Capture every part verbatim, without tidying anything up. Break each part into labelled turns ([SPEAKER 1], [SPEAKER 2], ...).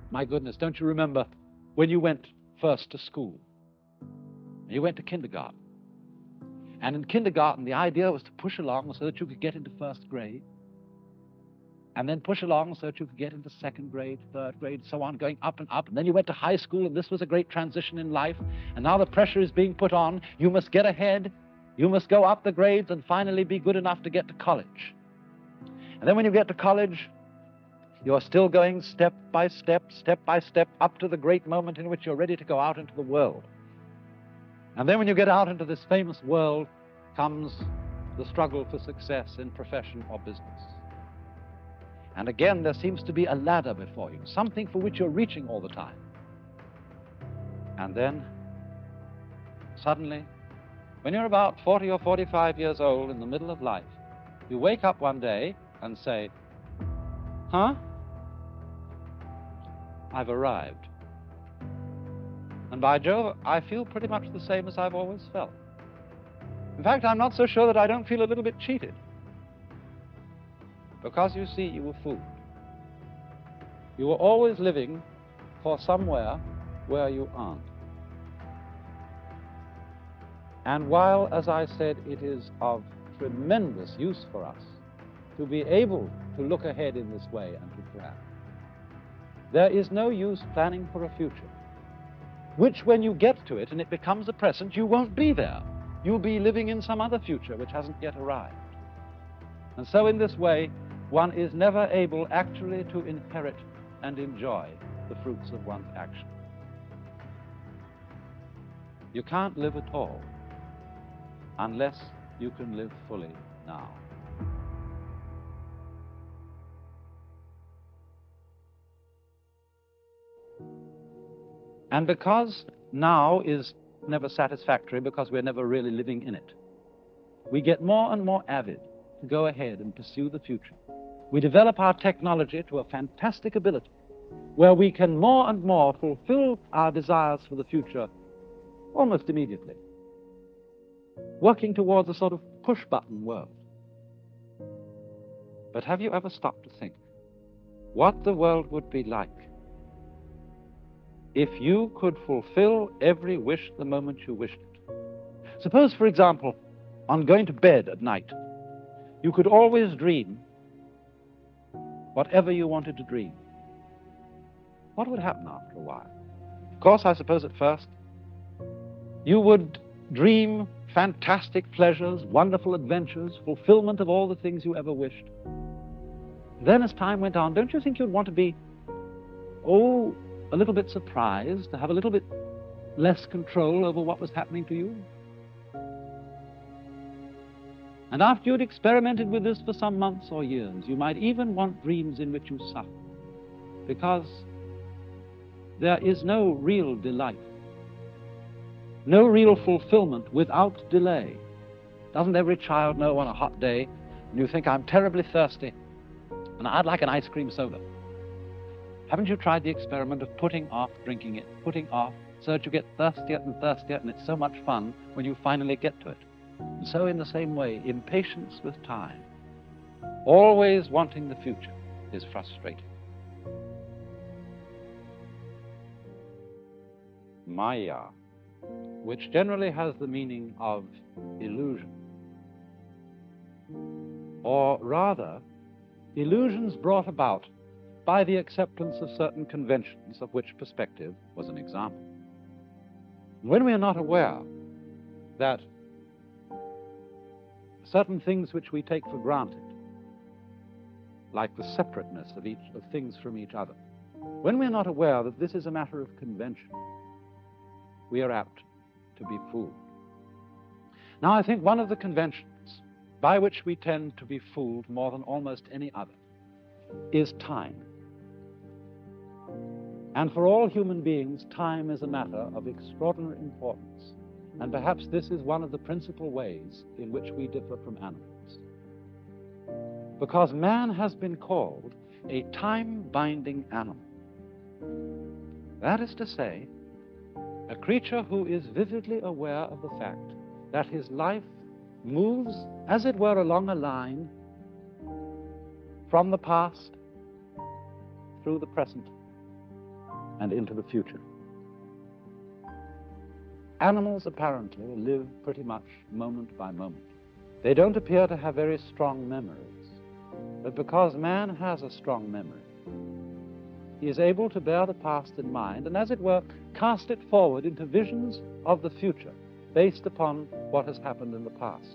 [SPEAKER 1] My goodness, don't you remember when you went first to school? You went to kindergarten. And in kindergarten, the idea was to push along so that you could get into first grade, and then push along so that you could get into second grade, third grade, so on, going up and up. And then you went to high school, and this was a great transition in life. And now the pressure is being put on. You must get ahead. You must go up the grades and finally be good enough to get to college. And then when you get to college, you're still going step by step, step by step, up to the great moment in which you're ready to go out into the world. And then when you get out into this famous world comes the struggle for success in profession or business. And again, there seems to be a ladder before you, something for which you're reaching all the time. And then, suddenly, when you're about forty or forty-five years old in the middle of life, you wake up one day and say, huh? I've arrived. And by Jove, I feel pretty much the same as I've always felt. In fact, I'm not so sure that I don't feel a little bit cheated. Because, you see, you were fooled. You were always living for somewhere where you aren't. And while, as I said, it is of tremendous use for us to be able to look ahead in this way and to plan, there is no use planning for a future, which when you get to it and it becomes a present, you won't be there. You'll be living in some other future which hasn't yet arrived. And so in this way, one is never able actually to inherit and enjoy the fruits of one's action. You can't live at all unless you can live fully now. And because now is never satisfactory, because we're never really living in it, we get more and more avid to go ahead and pursue the future. We develop our technology to a fantastic ability where we can more and more fulfill our desires for the future almost immediately, working towards a sort of push-button world. But have you ever stopped to think what the world would be like if you could fulfill every wish the moment you wished it? Suppose, for example, on going to bed at night, you could always dream whatever you wanted to dream. What would happen after a while? Of course, I suppose at first you would dream fantastic pleasures, wonderful adventures, fulfillment of all the things you ever wished. Then as time went on, don't you think you'd want to be, oh, a little bit surprised, to have a little bit less control over what was happening to you? And after you'd experimented with this for some months or years, you might even want dreams in which you suffer, because there is no real delight, no real fulfillment without delay. Doesn't every child know on a hot day when you think, I'm terribly thirsty and I'd like an ice cream soda? Haven't you tried the experiment of putting off drinking it, putting off, so that you get thirstier and thirstier, and it's so much fun when you finally get to it? And so in the same way, impatience with time, always wanting the future, is frustrating. Maya, which generally has the meaning of illusion, or rather, illusions brought about by the acceptance of certain conventions, of which perspective was an example. When we are not aware that certain things which we take for granted, like the separateness of each of things from each other, when we're not aware that this is a matter of convention, we are apt to be fooled. Now, I think one of the conventions by which we tend to be fooled more than almost any other is time. And for all human beings, time is a matter of extraordinary importance. And perhaps this is one of the principal ways in which we differ from animals. Because man has been called a time-binding animal. That is to say, a creature who is vividly aware of the fact that his life moves, as it were, along a line from the past through the present and into the future. Animals apparently live pretty much moment by moment. They don't appear to have very strong memories, but because man has a strong memory, he is able to bear the past in mind and, as it were, cast it forward into visions of the future based upon what has happened in the past.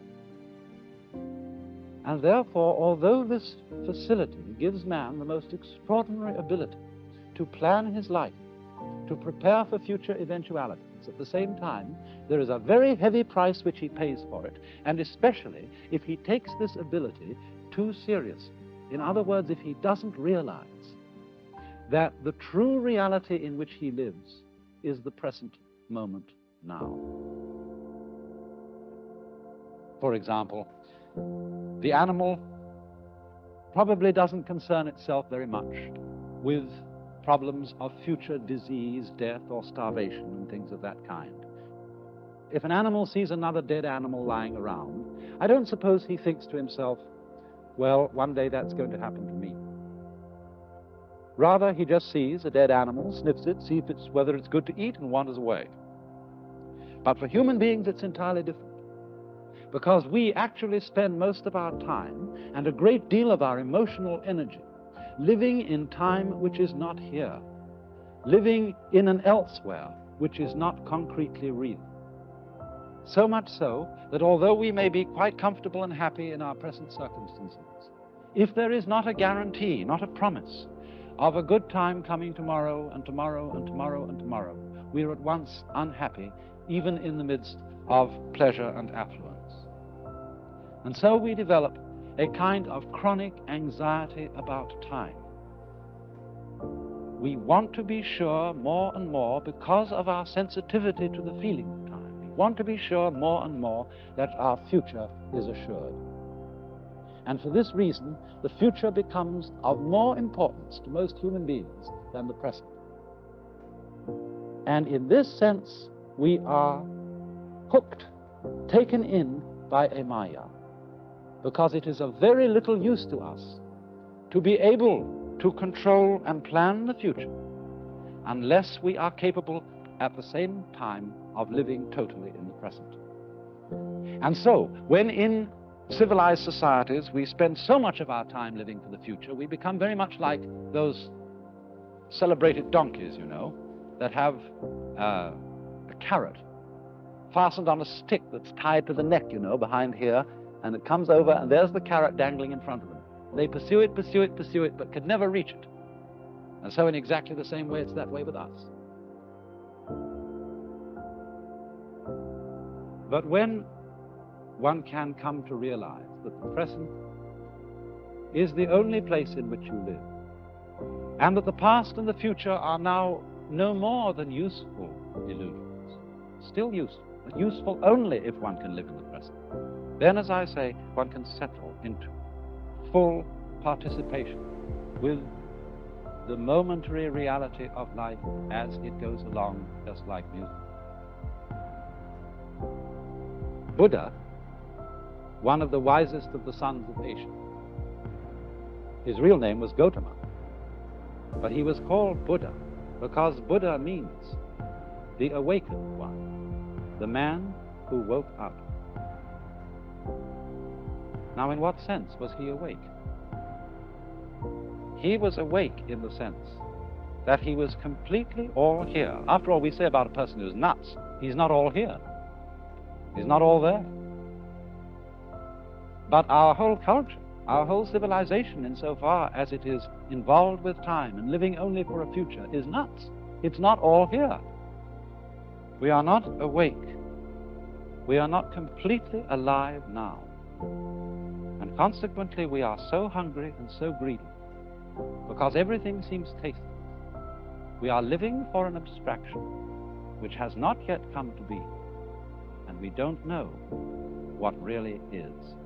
[SPEAKER 1] And therefore, although this facility gives man the most extraordinary ability to plan his life, to prepare for future eventualities, at the same time, there is a very heavy price which he pays for it, and especially if he takes this ability too seriously. In other words, if he doesn't realize that the true reality in which he lives is the present moment now. For example, the animal probably doesn't concern itself very much with problems of future disease, death, or starvation, and things of that kind. If an animal sees another dead animal lying around, I don't suppose he thinks to himself, well, one day that's going to happen to me. Rather, he just sees a dead animal, sniffs it, sees if it's, whether it's good to eat, and wanders away. But for human beings, it's entirely different, because we actually spend most of our time and a great deal of our emotional energy living in time which is not here, living in an elsewhere which is not concretely real. So much so that although we may be quite comfortable and happy in our present circumstances, if there is not a guarantee, not a promise, of a good time coming tomorrow and tomorrow and tomorrow and tomorrow, we are at once unhappy, even in the midst of pleasure and affluence. And so we develop a kind of chronic anxiety about time. We want to be sure more and more, because of our sensitivity to the feeling of time, we want to be sure more and more that our future is assured. And for this reason, the future becomes of more importance to most human beings than the present. And in this sense, we are hooked, taken in by a Maya, because it is of very little use to us to be able to control and plan the future unless we are capable at the same time of living totally in the present. And so, when in civilized societies we spend so much of our time living for the future, we become very much like those celebrated donkeys, you know, that have uh, a carrot fastened on a stick that's tied to the neck, you know, behind here, and it comes over, and there's the carrot dangling in front of them. They pursue it, pursue it, pursue it, but could never reach it. And so in exactly the same way, it's that way with us. But when one can come to realize that the present is the only place in which you live, and that the past and the future are now no more than useful illusions, still useful, but useful only if one can live in the present, then, as I say, one can settle into full participation with the momentary reality of life as it goes along, just like music. Buddha, one of the wisest of the sons of Asia, his real name was Gautama, but he was called Buddha because Buddha means the awakened one, the man who woke up. Now, in what sense was he awake? He was awake in the sense that he was completely all here. After all, we say about a person who's nuts, he's not all here. He's not all there. But our whole culture, our whole civilization, insofar as it is involved with time and living only for a future, is nuts. It's not all here. We are not awake. We are not completely alive now. And consequently, we are so hungry and so greedy because everything seems tasteless. We are living for an abstraction which has not yet come to be, and we don't know what really is.